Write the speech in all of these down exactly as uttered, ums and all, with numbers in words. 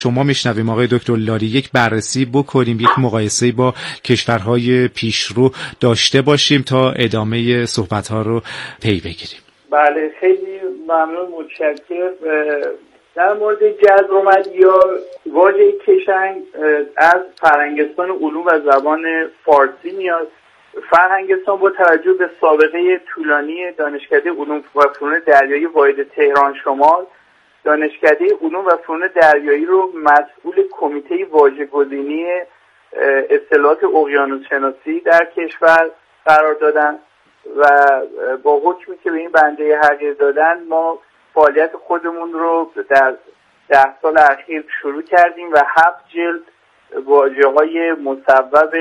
شما میشنویم آقای دکتر لاری یک بررسی بکنیم، یک مقایسه با کشورهای پیشرو داشته باشیم تا ادامه صحبت‌ها رو پی بگیریم. بله خیلی ممنون، متشکرم. در مورد جذر و مد یا واژه کشنگ از فرهنگستان علوم و زبان فارسی میاد. فرهنگستان با توجه به سابقه طولانی دانشکده علوم و فنون دریایی واحد تهران شمال، دانشکده علوم و فنون دریایی رو مسئول کمیته واژه‌گزینی اصطلاحات اقیانوس شناسی در کشور قرار دادن و با حکمی که به این بنده حق دادن ما فعالیت خودمون رو در ده سال اخیر شروع کردیم و هفت جلد واژه‌های مصوب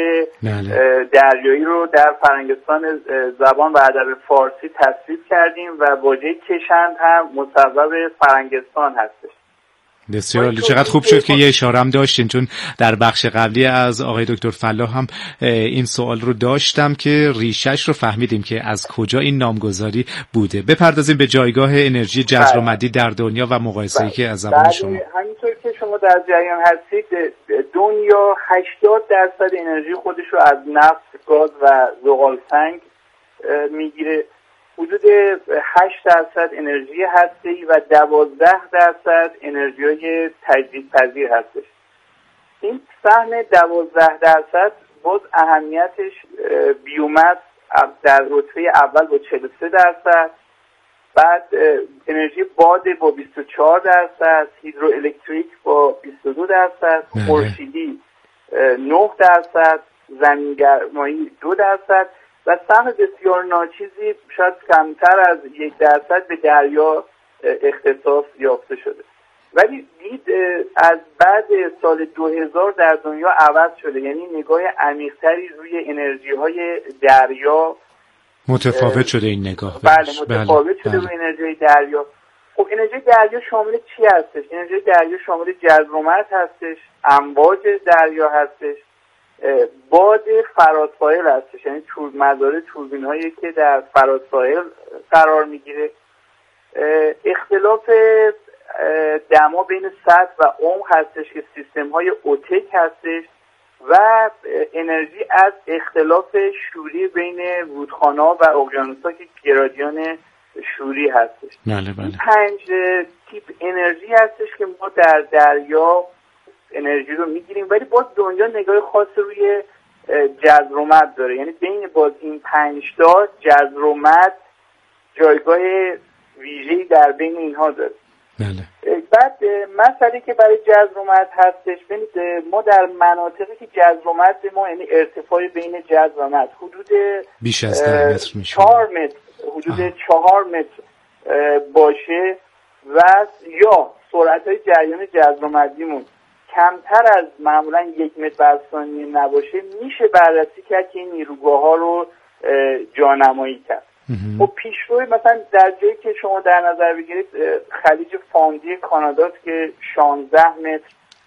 دریایی رو در فرهنگستان زبان و ادب فارسی تصویب کردیم و واژه کشند هم مصوب فرهنگستان هستش. بسیار عالی. چقدر خوب شد که یه اشاره هم داشتین، چون در بخش قبلی از آقای دکتر فلاح هم این سوال رو داشتم که ریشش رو فهمیدیم که از کجا این نامگذاری بوده. بپردازیم به جایگاه انرژی جذر و مدی در دنیا و مقایسه‌ای که از زبان شما. همینطور که شما در جریان هستید، دنیا هشتاد درصد انرژی خودش رو از نفت، گاز و زغال سنگ میگیره. حدود هشت درصد انرژی هسته‌ای و دوازده درصد انرژی‌های تجدیدپذیر هستش. این سهم دوازده درصد باز اهمیتش بیومس در رتبه اول با چهل و سه درصد، بعد انرژی باد با بیست و چهار درصد، هیدروالکتریک با بیست و دو درصد، خورشیدی نه درصد، زمینگرمایی دو درصد و سهم بسیار ناچیزی شاید کمتر از یک درصد به دریا اختصاص یافته شده. ولی دید از بعد سال دو هزار در دنیا عوض شده، یعنی نگاه عمیق‌تری روی انرژی‌های دریا متفاوت شده. این نگاه بله متفاوت بله. شده بله. روی انرژی دریا. خب انرژی دریا شامل چی هستش؟ انرژی دریا شامل جذر و مد هستش، امواج دریا هستش، باد فراساحل هستش، یعنی تور مدار توربین هایی که در فراساحل قرار میگیره، اختلاف دما بین سطح و عمق هستش که سیستم های اوتک هستش و انرژی از اختلاف شوری بین رودخانه و اقیانوس ها که گرادیان شوری هستش. بله بله. پنج تیپ انرژی هستش که ما در دریا انرژی رو میگیریم، ولی باز دنیا نگاه خاص روی جذر و مد داره، یعنی بین باز این پنج تا جذر و مد جایگاه ویژه‌ای در بین اینها داره. بله. بعد مسئله که برای جذر و مد هستش، ببینید ما در مناطقی که جذر و مد ما یعنی ارتفاع بین جذر و مد حدود بیش از ده متر میشه، چهار متر حدود آه. چهار متر باشه و یا سرعت‌های جریان جذر و مدیمون کمتر از معمولا یک متر بر ثانیه نباشه، میشه بررسی کرد که این نیروگاه‌ها رو جانمایی کرد. خب پیشروی مثلا در جایی که شما در نظر بگیرید خلیج فاندی کانادا که شانزده متر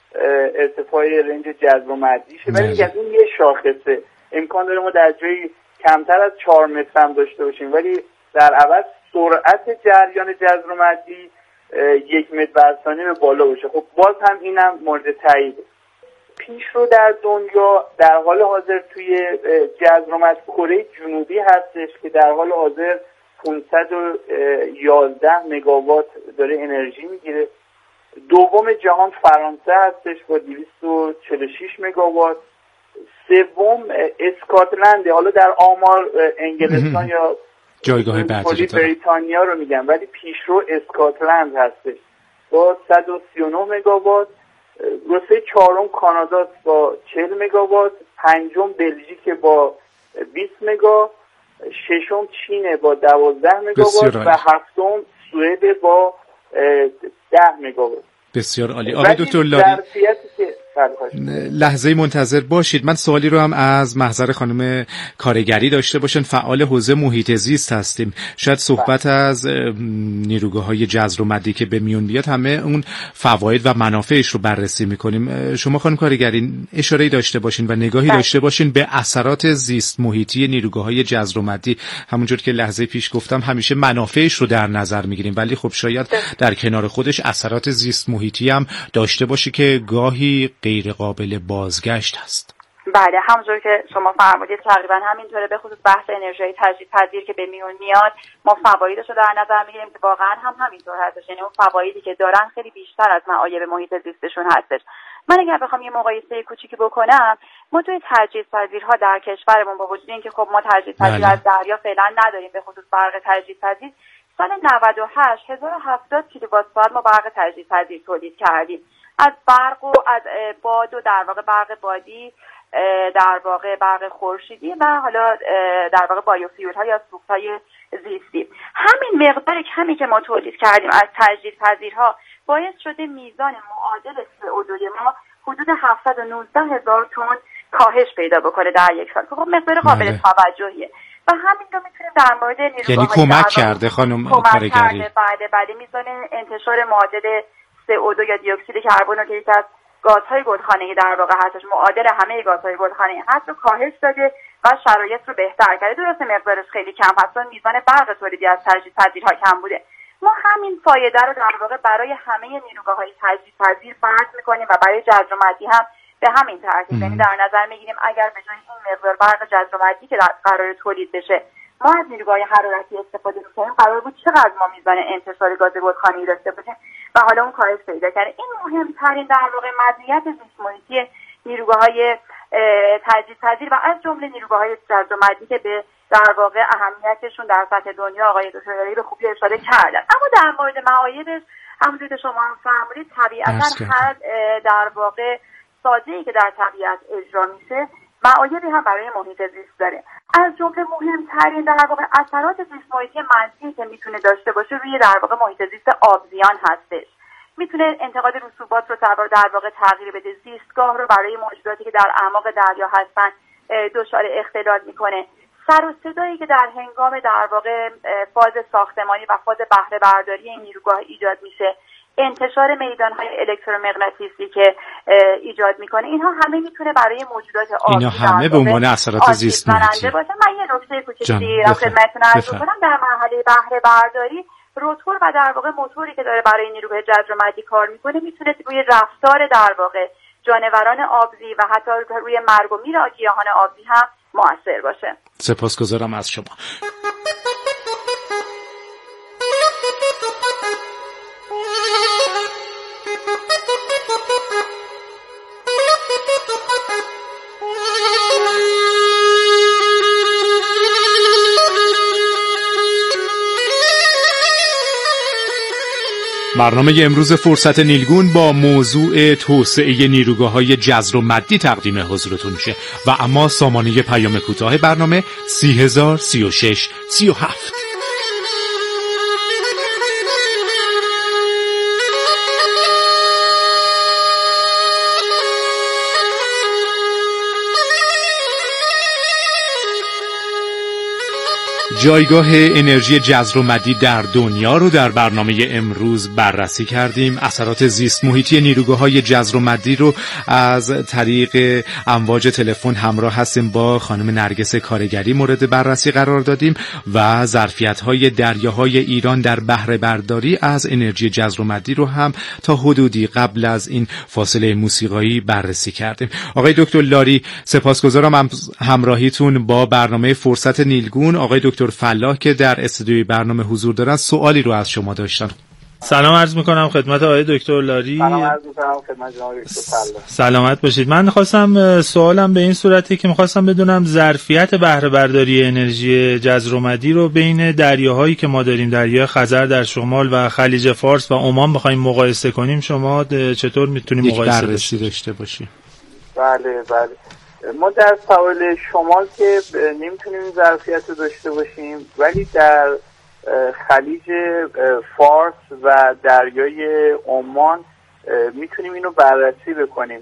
ارتفاع رنج جذر و مدیشه، ولی میگم این یه شاخصه، امکان داره ما در جایی کمتر از چهار متر هم داشته باشیم، ولی در عوض سرعت جریان جذر و مدی یک متر بر ثانیه به بالا باشه. خب باز هم اینم مورد تایید. پیشرو در دنیا در حال حاضر توی جذر و مد کره جنوبی هستش که در حال حاضر پانصد و یازده مگاوات داره انرژی میگیره. دوم جهان فرانسه هستش با دویست و چهل و شش مگاوات. سوم اسکاتلنده، حالا در آمار انگلستان یا جایگاه بعدی بریتانیا رو میگم، ولی پیشرو اسکاتلند هستش با صد و سی و نه مگاوات. رتبه چهارم کانادا با چهل مگاوات، پنجم بلژیک با بیست مگا، ششم چین با دوازده مگاوات و هفتم سوئد با ده مگاوات. بسیار عالی. آقای دکتر لاری، لحظه منتظر باشید. من سوالی رو هم از محضر خانم کارگری داشته باشن، فعال حوزه محیط زیست هستیم. شاید صحبت از نیروگاه‌های جذر و مدی که به میون بیاد همه اون فواید و منافعش رو بررسی می‌کنیم. شما خانم کارگری اشاره‌ای داشته باشین و نگاهی بله. داشته باشین به اثرات زیست محیطی نیروگاه‌های جذر و مدی. همونجور که لحظه پیش گفتم همیشه منافعش رو در نظر می‌گیریم، ولی خب شاید در کنار خودش اثرات زیست محیطی هم داشته باشه که گاهی غیر قابل بازگشت هست. بله، همونجور که شما فرمودید تقریبا همینطوره. به خصوص بحث انرژی تجدیدپذیر که به میون میاد ما فوایدش رو در نظر میگیریم که واقعا هم همینطور هستش، یعنی اون فوایدی که دارن خیلی بیشتر از معایب محیط زیستشون هستش. من اگر بخوام یه مقایسه کوچیکی بکنم، ما توی تجدیدپذیرها در کشورمون با وجود اینکه خب ما تجدیدپذیر از دریا فعلا نداریم، به خصوص برق تجدیدپذیر، سال نود و هشت هزار و هفتاد کیلووات ساعت ما برق تجدیدپذیر تولید کردیم. از برق و از باد و در واقع برق بادی، در واقع برق خورشیدی و حالا در واقع بایوفیول ها یا سوخت‌های زیستی. همین مقدار کمی که ما تولید کردیم از تجدیدپذیرها باعث شده میزان معادل سی او دو ما حدود هفتصد و نوزده هزار تن کاهش پیدا بکنه در یک سال. خب مقدار قابل بله. توجهیه و همین رو میتونیم در مورد نیروگاه‌های یعنی کمک کرده خانم کارگری. بعد بعد میزان انتشار معادل سی او دو یا دی اکسید کربن که یکی از گازهای گلخانه‌ای در واقع هستش، معادل همه گازهای گلخانه‌ای هست رو کاهش داده و شرایط رو بهتر کرده. درسته مقدارش خیلی کم هست، میزان برق تولیدی از تجدیدپذیرها کم بوده. ما همین فایده رو در واقع برای همه نیروگاه‌های تجدیدپذیر فرض می‌کنیم و برای جذر و مدی هم به همین ترتیب، یعنی در نظر می‌گیریم اگر به جای این مقدار برق جذر و مدی که قرار تولید بشه ما از نیروگاه حرارتی استفاده می‌کنیم، قرار بود چقدر ما میزان انتشار گاز گلخانه‌ای داشته باشیم و حالا اون کاهش پیدا کرده. این مهمترین در واقع مزیت زیست محیطی نیروگاه‌های تجدیدپذیر و از جمله نیروگاه‌های جذر و مدی که به در واقع اهمیتشون در سطح دنیا آقای دکتر لاری به خوبی اشاره کردن. اما در مورد معایبش همونجوری که شما هم فرمودید طبیعتاً هر در واقع سازه‌ای که در طبیعت اجرا میشه معایبی هم برای محیط زیست داره. از جمله مهمترین در واقع اثرات زیست محیطی منفی که میتونه داشته باشه روی در واقع محیط زیست آبزیان هستش. میتونه انتقاد رسوبات رو در واقع تغییر بده، زیستگاه رو برای موجوداتی که در اعماق دریا هستن دچار اختلال میکنه. سر و صدایی که در هنگام در واقع فاز ساختمانی و فاز بهره برداری این نیروگاه ایجاد میشه، انتشار میدانهای الکترومغناطیسی که ایجاد میکنه، اینها همه میتونه برای موجودات آبی اینا همه به عنوان اثرات زیست محیطی باشه. من یه نکته کوچیکی دیگه خدمتتون عرض کنم. در مرحله بهره برداری روتور و در واقع موتوری که داره برای نیروگاه جذر و مدی کار میکنه میتونه روی رفتار در واقع جانوران آبزی و حتی روی مرگ و میر گیاهان آبزی هم مؤثر باشه. سپاسگزارم از شما. برنامه امروز فرصت نیلگون با موضوع توسعه نیروگاه‌های جذر و مدی تقدیم حضورتون میشه و اما سامانه پیام کوتاه برنامه سی هزار سی و شش سی و هفت. جایگاه انرژی جذر و مدی در دنیا رو در برنامه امروز بررسی کردیم. اثرات زیست محیطی نیروگاه‌های جذر و مدی رو از طریق امواج تلفن همراه هستیم با خانم نرگس کارگری مورد بررسی قرار دادیم و ظرفیت‌های دریاهای ایران در بهره برداری از انرژی جذر و مدی رو هم تا حدودی قبل از این فاصله موسیقایی بررسی کردیم. آقای دکتر لاری سپاسگزارم همراهیتون با برنامه فرصت نیلگون. آقای دکتر فلاح که در استودیوی برنامه حضور دارن سوالی رو از شما داشتن. سلام عرض میکنم خدمت آقای دکتر لاری. سلام عرض میکنم خدمت جناب دکتر فلاح. سلامت باشید. من خواستم سوالم به این صورتی که میخواستم بدونم ظرفیت بهره برداری انرژی جذر و مدی رو بین دریاهایی که ما داریم، دریای خزر در شمال و خلیج فارس و عمان بخوایم مقایسه کنیم، شما چطور میتونیم مقایسه بررسی داشته باشیم؟ بله بله. ما در ساحل شمال که نمیتونیم این ظرفیت رو داشته باشیم، ولی در خلیج فارس و دریای عمان میتونیم اینو بررسی بکنیم.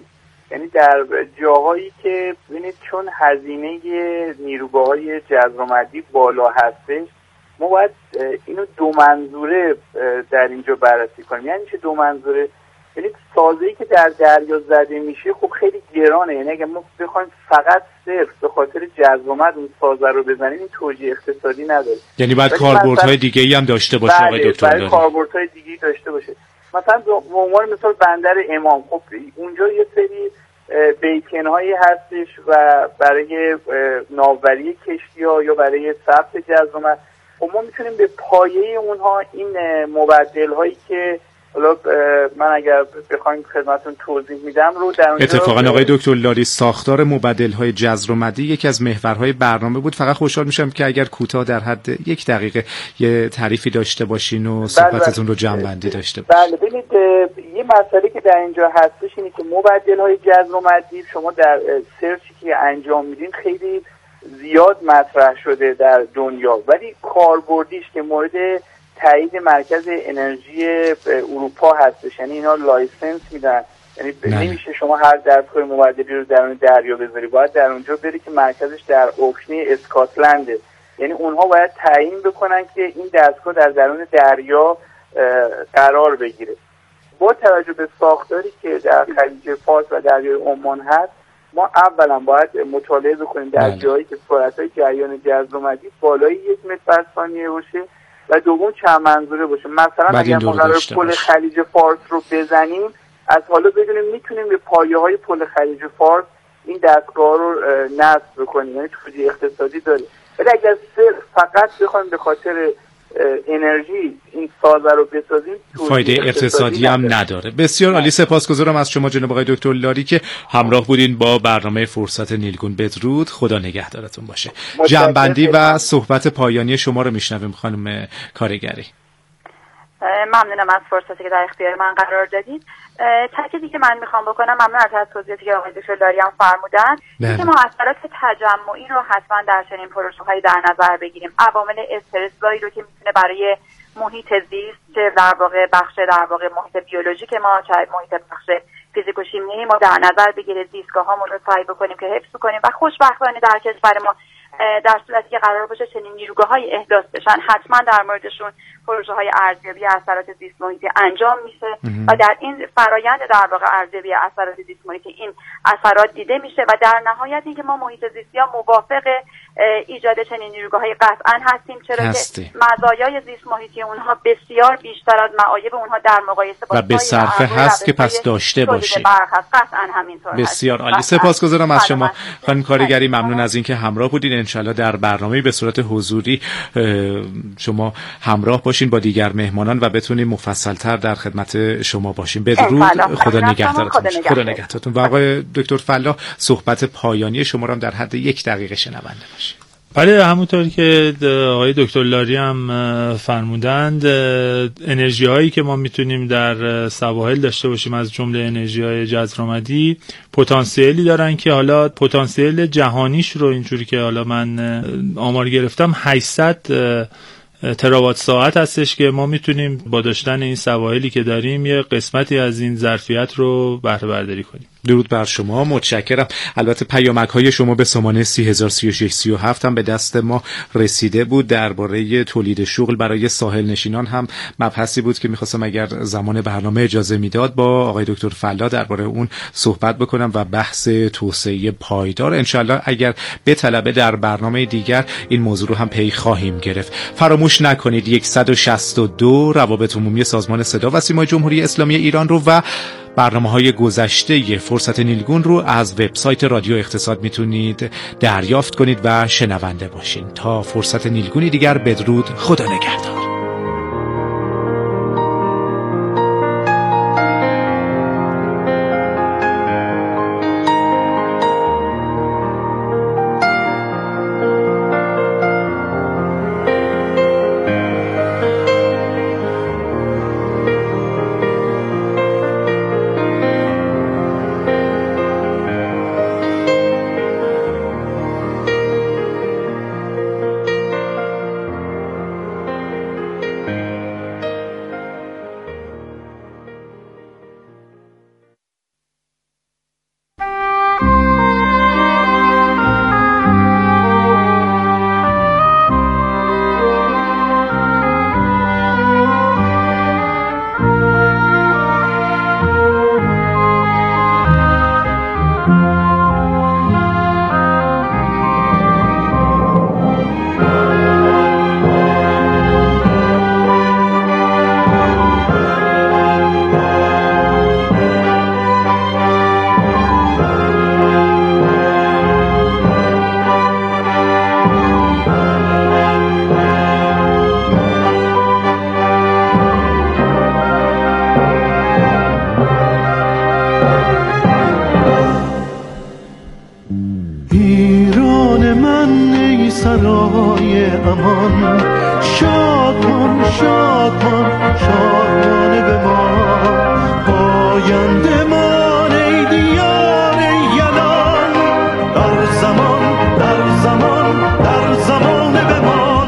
یعنی در جاهایی که ببینید چون هزینه نیروگاه‌های جذب و مدی بالا هستش، ما باید اینو دو منظوره در اینجا بررسی کنیم. یعنی چه دو منظوره؟ یعنی سازه‌ای که در دریا زده میشه خب خیلی گرانه، یعنی اگه ما بخوایم فقط صرف به خاطر جذب و مد اون سازه رو بزنیم این توجیه اقتصادی نداره. یعنی باید کاربردهای دیگه‌ای هم داشته باشه آقای دکتر. بله، کاربردهای دیگه‌ای داشته باشه. مثلا به عنوان مثال بندر امام، خب اونجا یه سری بیکن‌هایی هستش و برای ناوبری کشتی‌ها یا برای ثبت جذب و مد، خب ما میتونیم به پایه اونها این مبدل‌هایی که حالا من اگر بخوایم خدمتتون توضیح میدم رو در اونجا. اتفاقا آقای دکتر لاری ساختار مبدل‌های جذر و مدی یکی از محورهای برنامه بود. فقط خوشحال میشم که اگر کوتاه در حد یک دقیقه یه تعریفی داشته باشین و صحبتتون رو جمع‌بندی داشته باشین. بله، ببینید یه مسئله که در اینجا هستش اینه که مبدل‌های جذر و مدی شما در سرچی که انجام میدین خیلی زیاد مطرح شده در دنیا، ولی کاربردیش که مورد تایید مرکز انرژی اروپا هستش، یعنی اینا لایسنس میدن، یعنی نمیشه شما هر دستگاه مبدلی رو درون دریا بذاری، باید در اونجا بری که مرکزش در اوکنی اسکاتلنده، یعنی اونها باید تعیین بکنن که این دستگاه در درون دریا قرار بگیره. با توجه به ساختاری که در خلیج فارس و دریای عمان هست، ما اولا باید مطالعه بکنیم در جایی که سرعت‌های جریان جذب و مدی بالای یک متر بر ثانیه باشه و دوم چند منظوره باشه. مثلا اگر ما قرار پل خلیج فارس رو بزنیم، از حالا بدونیم میتونیم به پایه‌های پل خلیج فارس این دستگاه رو نصب بکنیم، یعنی توجیه اقتصادی داره. ولی اگر فقط بخوایم به خاطر انرژی این سازه رو بسازیم فایده اقتصادی هم نداره. بسیار عالی، سپاسگزارم از شما جناب آقای دکتر لاری که همراه بودین با برنامه فرصت نیلگون. بدرود، خدا نگهدارتون باشه. جمع‌بندی و صحبت پایانی شما رو میشنویم خانم کارگری. ممنونم از فرصتی که در اختیار من قرار دادید. تأکیدی که من میخوام بکنم، ممنون از توضیحاتی که آقای دکتر لاری هم فرمودن، اینکه ما اثرات تجمعی رو حتما در چنین پروژه‌هایی در نظر بگیریم. عوامل استرس‌زایی رو که میتونه برای محیط زیست، چه در واقع بخش در واقع محیط بیولوژیک ما، چه محیط بخش فیزیک و شیمیایی ما در نظر بگیره، زیستگاه‌هامون رو سعی بکنیم که حفظ کنیم و خوشبختانه در کشور ما در صورتی که قرار باشه چنین نیروگاه‌های احداث بشن، حتما در موردشون پروژه‌های ارزیابی اثرات زیست محیطی انجام میشه و در این فرایند در واقع ارزیابی اثرات زیست محیطی این اثرات دیده میشه و در نهایت اینکه ما محیط زیستی‌ها موافق ایجاد چنین نیروگاه‌های قطعاً هستیم، چرا هستی. که مزایای زیست محیطی اونها بسیار بیشتر از معایب اونها در مقایسه با و به صرفه هست که پس داشته باشیم. قطعاً همینطور. بسیار عالی، سپاسگزارم از شما خانم کارگری، ممنون از اینکه همراه بودین. انشالله در برنامه به صورت حضوری شما همراه باشین با دیگر مهمانان و بتونیم مفصل‌تر در خدمت شما باشیم. بدرود، خدا نگهدارتون. خدا نگهدارتون. و آقای دکتر فلاح صحبت پایانی شما رو هم در حد یک دقیقه شنونده باشیم. بله، همونطور که آقای دکتر لاری هم فرمودند، انرژی هایی که ما میتونیم در سواحل داشته باشیم از جمله انرژی های جذر و مدی پتانسیلی دارن که حالا پتانسیل جهانیش رو اینجوری که حالا من آمار گرفتم هشتصد تراوات ساعت هستش که ما میتونیم با داشتن این سواحلی که داریم یه قسمتی از این ظرفیت رو بهره برداری کنیم. درود بر شما، متشکرم. البته پیامک های شما به سامانه سی هزار سی و شش سی و هفت هم به دست ما رسیده بود. درباره تولید شغل برای ساحل نشینان هم مبحثی بود که میخواستم اگر زمان برنامه اجازه میداد با آقای دکتر فلاح درباره اون صحبت بکنم و بحث توسعه پایدار انشالله اگر به طلبه در برنامه دیگر این موضوع رو هم پی خواهیم گرفت. فراموش نکنید صد و شصت و دو روابط عمومی سازمان صدا و سیمای جمهوری اسلامی ایران رو و برنامه‌های گذشته فرصت نیلگون رو از وبسایت رادیو اقتصاد میتونید دریافت کنید و شنونده باشین. تا فرصت نیلگونی دیگر، بدرود، خدا نگهدار. سرای امان، شادمان شادمان شادمانه به ما، پاینده مان ای دیار یلان، در زمان در زمان در زمان بمان.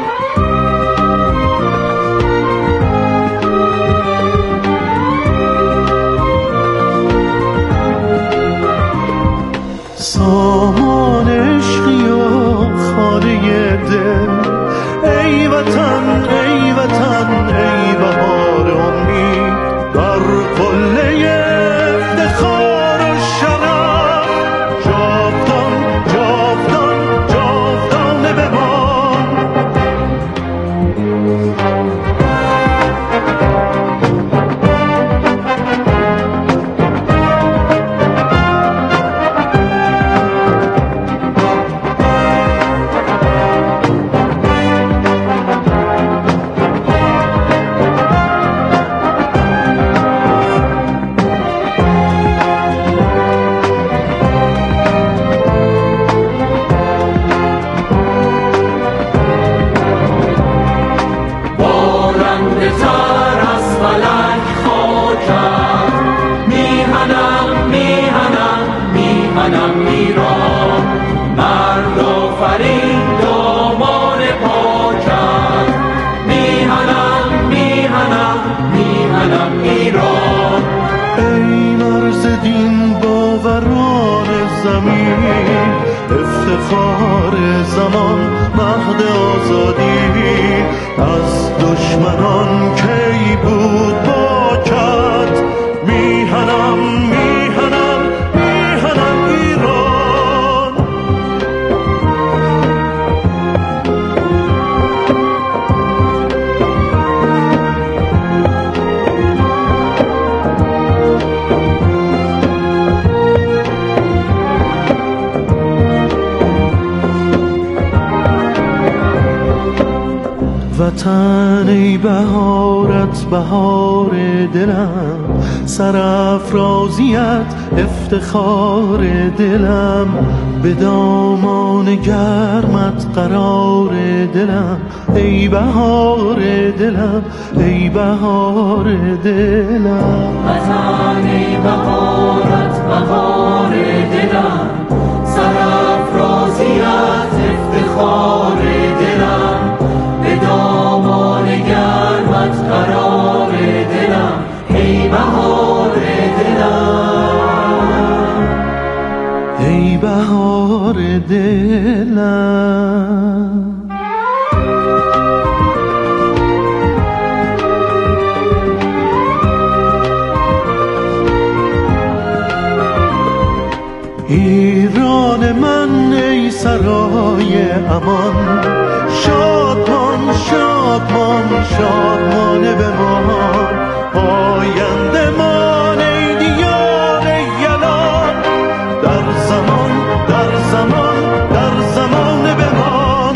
سامان عشقی و خانه دل، ای وطن ای وطن ای بهار امید، در قله افتخار و شرف، جاودان جاودان جاودانه بمان. افتخار زمان مهد آزادی، از دشمنان کی بود باکت، میهنم میهنم میهنم ایران. وطن ای بهارت بهار دلم، سرافرازیت افتخار دلم، به دامان گرمت قرار دلم، ای بهار دلم ای بهار دلم. وطن ای بهارت بهار دلم، سرافرازیت افتخار دلم، به دامان گرمت قرار دلم، ای بهار دلم ای بهار دلم. ایران من ای سرای امان، شادمان شادمان شادمانه بمان، پاینده مان ای دیار یلان، در زمان در زمان در زمان بمان.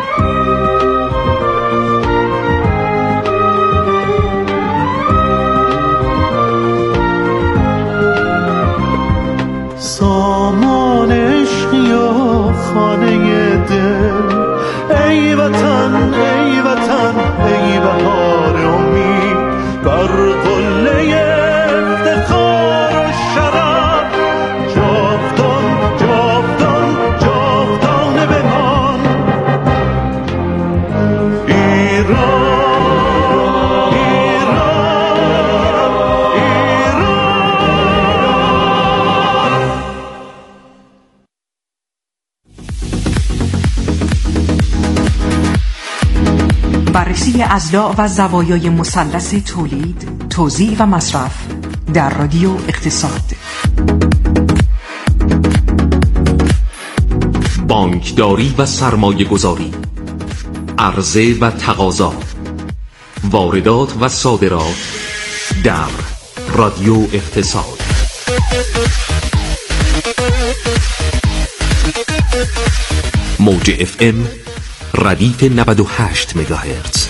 سامان عشقی و خانه دل، ای وطن ای وطن ای بهار امید، بر قله افتخار و شرف، جاودان جاودان جاودانه بمان. ایران ایران ایران. بررسی اضلاع و زوایای مثلث تولید، توزیع و مصرف در رادیو اقتصاد. بانکداری و سرمایه گذاری، عرضه و تقاضا، واردات و صادرات در رادیو اقتصاد. موج اف ام ردیف نود و هشت مگاهرتز.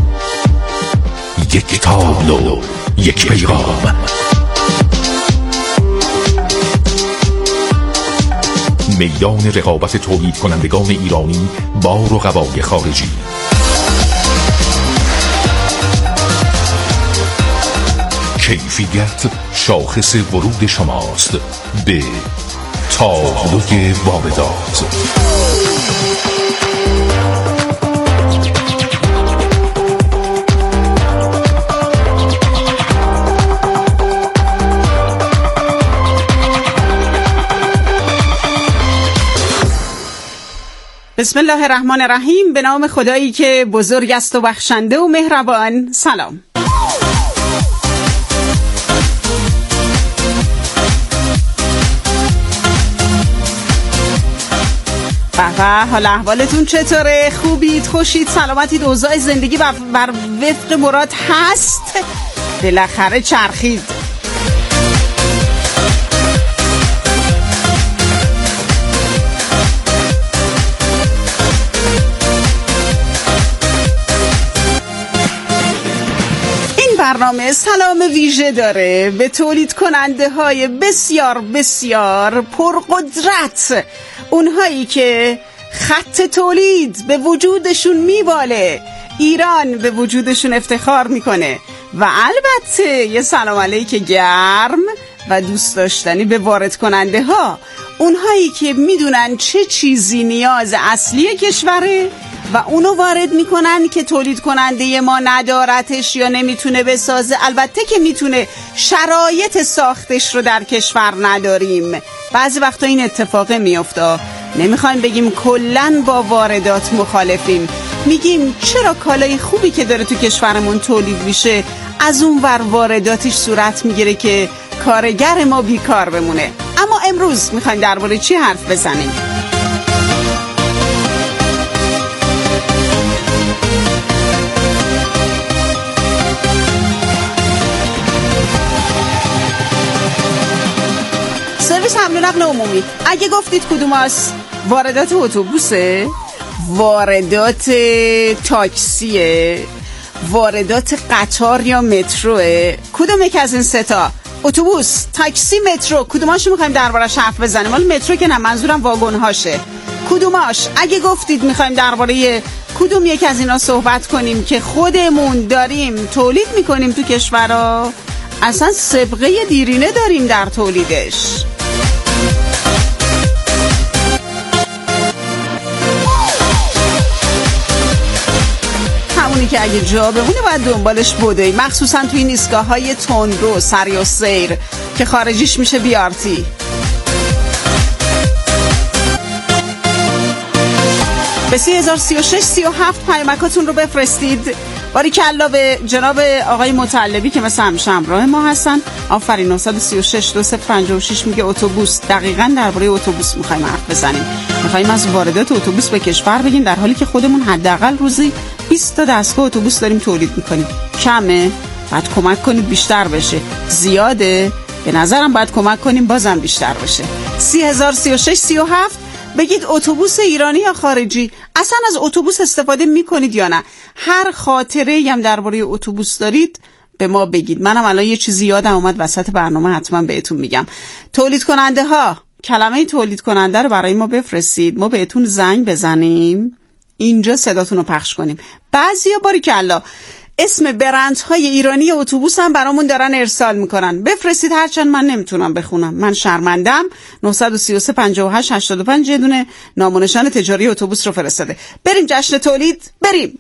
یک تابلو، یک پیغام. میدان رقابت تولید کنندگان ایرانی با رقبای خارجی. کیفیت شاخص ورود شماست به تابلوی واردات. بسم الله الرحمن الرحیم. به نام خدایی که بزرگ است و بخشنده و مهربان. سلام. بابا حال احوالتون چطوره؟ خوبید؟ خوشید؟ سلامتید؟ اوضاع زندگی بر, بر وفق مراد هست؟ بالاخره چرخید. برنامه سلام ویژه داره به تولید کننده های بسیار بسیار پرقدرت، اونهایی که خط تولید به وجودشون میباله، ایران به وجودشون افتخار میکنه و البته یه سلام علیک گرم و دوست داشتنی به وارد کننده ها، اونهایی که میدونن چه چیزی نیاز اصلی کشوره و اونو وارد میکنن که تولید کننده ما ندارتش یا نمیتونه بسازه. البته که میتونه، شرایط ساختش رو در کشور نداریم. بعضی وقتا این اتفاقه میفته. نمیخوایم بگیم کلن با واردات مخالفیم، میگیم چرا کالای خوبی که داره تو کشورمون تولید میشه از اون ور وارداتش صورت میگیره که کارگر ما بیکار بمونه. اما امروز میخوایم درباره چی حرف بزنیم؟ سرویس حمل و نقل عمومی. اگه گفتید کدوم است؟ واردات اتوبوسه؟ واردات تاکسیه؟ واردات قطار یا متروه؟ کدوم یک از این سه تا؟ اتوبوس، تاکسی، مترو، کدوماشو میخوایم درباره‌اش حرف بزنیم؟ ولی مترو که نه، منظورم واگن‌هاشه. کدوماش؟ اگه گفتید میخوایم درباره کدوم یک از اینا صحبت کنیم که خودمون داریم تولید میکنیم تو کشورها، اصلا سابقه دیرینه داریم در تولیدش. همونی که اگه جا بمونه باید دنبالش بوده، مخصوصا توی این ایستگاه‌های تندرو سری و سیر که خارجیش میشه بیارتی. به سی هزار سی و شش سی و هفت پیامکاتون رو بفرستید. باریکلا به جناب آقای مطلبی که مثل همیشه همراه ما هستن. آفرین. نه سه شش دو صفر پنج شش میگه اتوبوس. دقیقاً درباره اتوبوس می‌خوایم حرف بزنیم. می‌خوایم از واردات اتوبوس به کشور بگیم، در حالی که خودمون حداقل روزی بیست تا دستگاه اتوبوس داریم تولید می‌کنیم. کمه؟ باید کمک کنید بیشتر بشه. زیاده؟ به نظرم باید کمک کنیم بازم بیشتر بشه. سی هزار سی و شش سی و هفت بگید اتوبوس ایرانی یا خارجی؟ اصلا از اتوبوس استفاده میکنید یا نه؟ هر خاطره هم درباره اتوبوس دارید به ما بگید. منم الان یه چیزی یادم اومد وسط برنامه، حتما بهتون میگم. تولید کننده ها، کلمه تولید کننده رو برای ما بفرستید، ما بهتون زنگ بزنیم اینجا صداتون رو پخش کنیم. بعضیا باریکلا اسم برندهای ایرانی اتوبوس هم برامون دارن ارسال میکنن. بفرستید، هرچند من نمیتونم بخونم، من شرمندم. نه سه سه پنج هشت هشت پنج یه دونه نام و نشان تجاری اتوبوس رو فرستاده. بریم جشن تولید، بریم.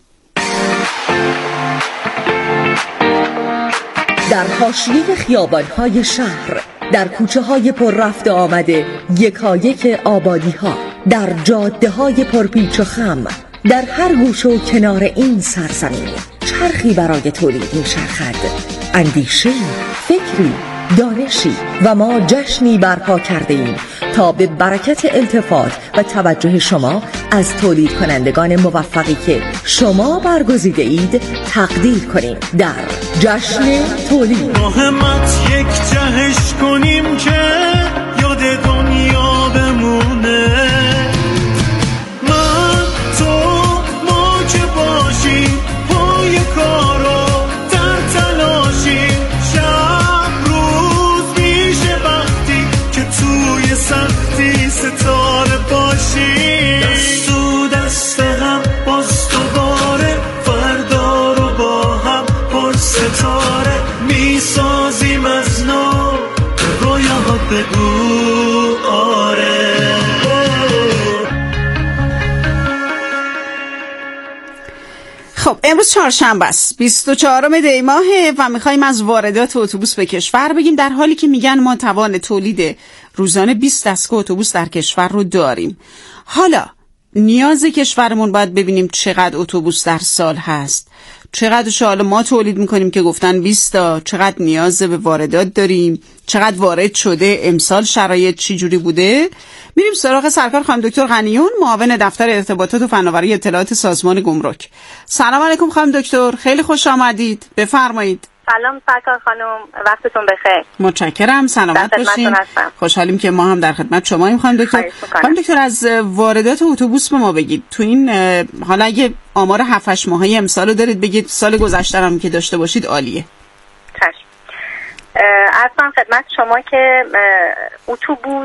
در حاشیه خیابان‌های شهر، در کوچه‌های پر رفت و آمده یکایک آبادی‌ها، در جاده‌های پرپیچ و خم، در هر گوشه و کنار این سرزمین چرخی برای تولید می‌چرخد. اندیشه، فکری، دانشی و ما جشنی برپا کرده ایم تا به برکت التفات و توجه شما از تولید کنندگان موفقی که شما برگزیده اید تقدیر کنیم در جشن تولید. مهمت یک جهش کنیم که یاد دنیا بمونه. من تو ما که باشیم پای کارو در تلاشیم. شب روز میشه وقتی که توی سختی ستاره ستاره میسازیم از نو، به رویاهات بگو آره. خب امروز چهارشنبه است، بیست و چهارم دی ماهه و میخوایم از واردات اتوبوس به کشور بگیم، در حالی که میگن ما توان تولید روزانه بیست دستگاه اتوبوس در کشور رو داریم. حالا نیاز کشورمون باید ببینیم چقدر اتوبوس در سال هست، چقدرش حالا ما تولید میکنیم که گفتن بیست تا، چقدر نیاز به واردات داریم، چقدر وارد شده، امسال شرایط چی جوری بوده. میریم سراغ سرکار خانم دکتر غنیون، معاون دفتر ارتباطات و فناوری اطلاعات سازمان گمرک. سلام علیکم خانم دکتر، خیلی خوش آمدید، بفرمایید. سلام سرکار خانم، وقتتون بخیر. متشکرم، سلامت باشین. خوشحالیم که ما هم در خدمت شماییم خانم دکتر. خانم دکتر از واردات اتوبوس به ما بگید. تو این حالا اگه آمار هفت هشت ماهه امسال رو دارید بگید، سال گذشته هم که داشته باشید عالیه. چشم. اصلا خدمت شما که اتوبوس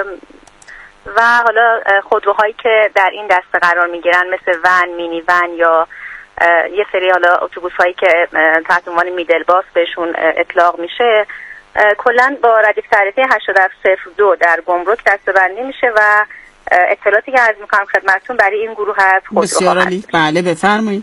و حالا خودروهایی که در این دسته قرار میگیرن مثل ون، مینی ون یا یه سری حالا اتوبوس هایی که تحت عنوان میدل باس بهشون اطلاق میشه، کلا با ردیف تعرفه هشتاد و هفت صفر دو در گمرک دسته‌بندی میشه و اطلاعاتی که عرض میکنم خدمتتون برای این گروه از خودروها هست. بسیار عالی، بله بفرمایید.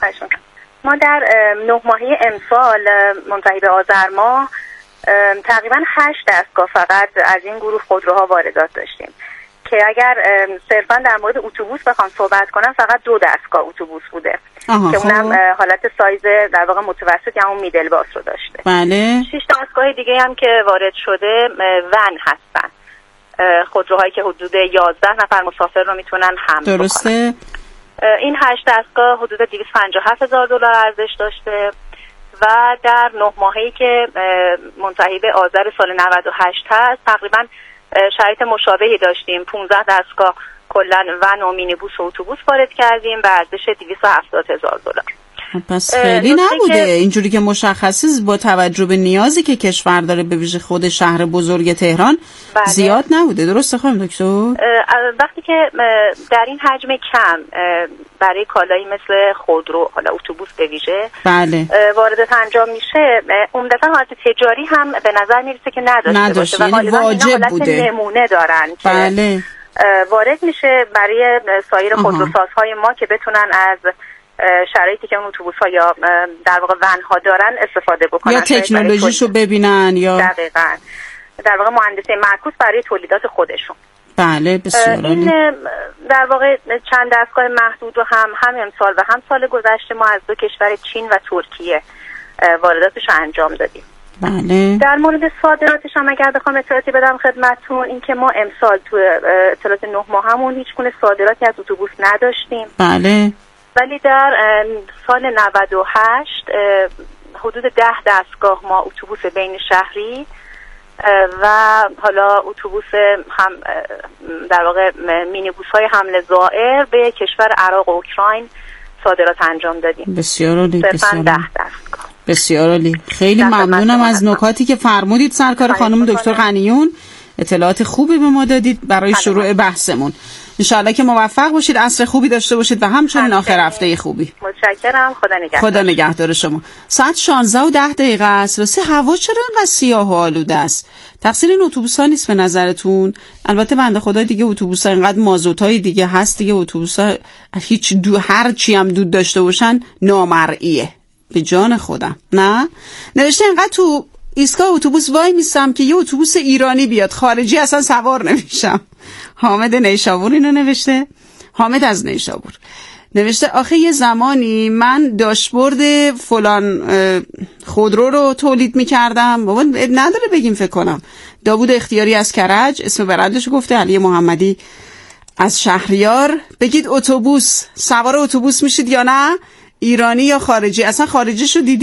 ما در نه ماهه امسال منتهی به آذر ماه تقریبا هشت دستگاه فقط از این گروه خودروها واردات داشتیم که اگر صرفا در مورد اتوبوس بخوام صحبت کنم فقط دو دستگاه اتوبوس بوده که اونم حالت سایز در واقع متوسط یا اون میدل باس رو داشته. بله. شش دستگاه دیگه هم که وارد شده ون هستن، خودروهایی که حدود یازده نفر مسافر رو میتونن حمل بکنن. درسته. این هشت دستگاه حدود دویست و پنجاه و هفت هزار دلار ارزش داشته و در نه ماهه‌ای که منتهی به آذر سال نود و هشت هست تقریبا شرایط مشابهی داشتیم. پانزده دستگاه کلا ون و مینیبوس و اتوبوس وارد کردیم و ارزش دویست و هفتاد هزار دلار. پس خیلی نبوده که اینجوری که مشخصه با توجه به نیازی که کشور داره به ویژه خود شهر بزرگ تهران. بله. زیاد نبوده. درسته خانم دکتر؟ وقتی که در این حجم کم برای کالایی مثل خودرو حالا اتوبوس به ویژه بله. واردات انجام میشه، عمدتا حالت تجاری هم به نظر میرسه که نداشته, نداشته باشه یعنی و واجب بوده. نمونه دارن بله. که وارد میشه برای سایر خودروسازهای ما که بتونن از شرایطی که اون اتوبوس‌ها یا در واقع ون‌ها دارن استفاده بکنن یا تکنولوژیشو ببینن یا دقیقاً در واقع مهندسی معکوس برای تولیدات خودشون. بله بسیار این در واقع چند دستگاه محدود و هم هم امسال و هم سال گذشته ما از دو کشور چین و ترکیه وارداتش انجام دادیم. بله. در مورد صادراتش هم اگر بخوام اطلاعاتی بدم خدمتتون، این که ما امسال تو اطلاعات نه ماهمون هیچ گونه صادراتی از اتوبوس نداشتیم. بله. ولی در سال نود و هشت حدود ده دستگاه ما اتوبوس بین شهری و حالا اتوبوس هم در واقع مینیبوس های حمل زائر به کشور عراق و اوکراین صادرات انجام دادیم. بسیار عالی. بسیار ده دستگاه. بسیار عالی. خیلی ممنونم از نکاتی که فرمودید سرکار خانم دکتر غنیون. اطلاعات خوبی به ما دادید برای شروع بحثمون. انشاءالله که موفق باشید، عصر خوبی داشته باشید و همچنین آخر هفته خوبی. متشکرم. خدا نگهدار. خدا نگهدار شما. ساعت شانزده و ده دقیقه است. راستی هوا چرا اینقدر سیاه و آلوده است؟ تقصیر این اتوبوس‌ها نیست به نظرتون؟ البته بنده خدا دیگه اتوبوس‌ها اینقدر مازوتای دیگه هست دیگه، اتوبوس‌ها هیچ دو هر چی هم دود داشته باشن نامرئیه. به جان خودم. نه؟ نوشته اینقدر تو ایستگاه اتوبوس وای میستم که یه اتوبوس ایرانی بیاد، خارجی اصلا سوار نمیشم. حامد نیشابور اینو نوشته. حامد از نیشابور نوشته آخه یه زمانی من داشبورد فلان خودرو رو تولید میکردم. بابا نداره بگیم فکر کنم. داوود اختیاری از کرج اسم برندش گفته. علی محمدی از شهریار بگید اتوبوس سوار اتوبوس میشید یا نه؟ ایرانی یا خارجی؟ اصلا خارجیشو دیدی؟